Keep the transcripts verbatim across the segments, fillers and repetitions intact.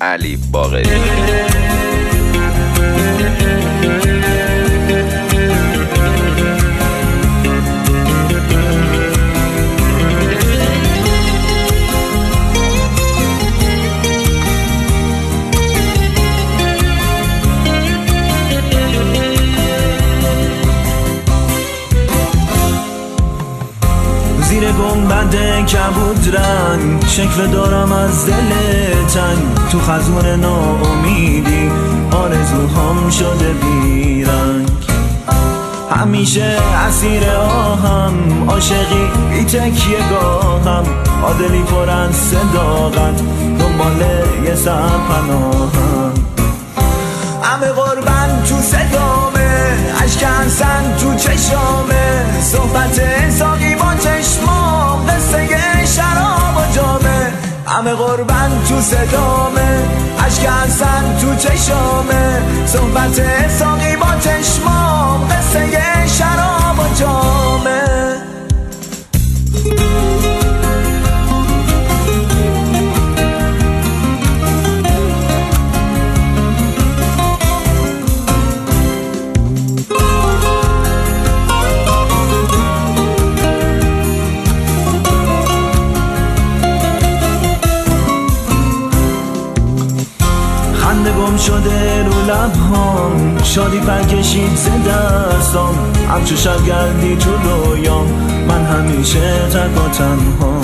علی باقری. زیر گنبد کبود رنگ شکل دارم از دل تنگ، تو خزون ناامیدی آرزوهام شده بیرنگ. همیشه اسیر آهم، عاشقی بی تکیه گاهم، عادلی پر از صداقت دنبال یه سرپناهم. همه قربان تو صدامه، اشک حسن تو چشامه، صحبت ساقی با چشمام، قصه شراب و جامه. همه قربان تو صدامه، اشک حسن تو چشامه، صحبت ساقی با چشمام، قصه شراب و جامه. گم شده رو لبهام، شادی پرکشید ز دستام، همچو شب گردی تو رویام، من همیشه تنها تنها.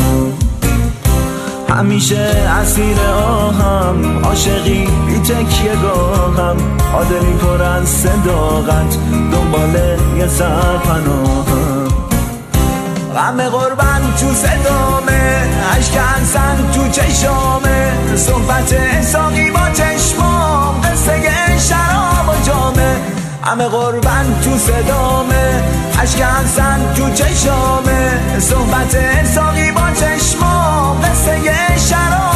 همیشه اسیر آهم، عاشقی بی تکیه گاهم، عادلی پر از صداقت دنبال یه سرپناهم. غم قربان تو صدامه، اشک حسن تو چشامه، صحبت ساقی با چشمام، قصه شراب و جامه. همه قربان تو صدامه، اشک حسن تو چشامه، صحبت ساقی با چشمام، قصه شراب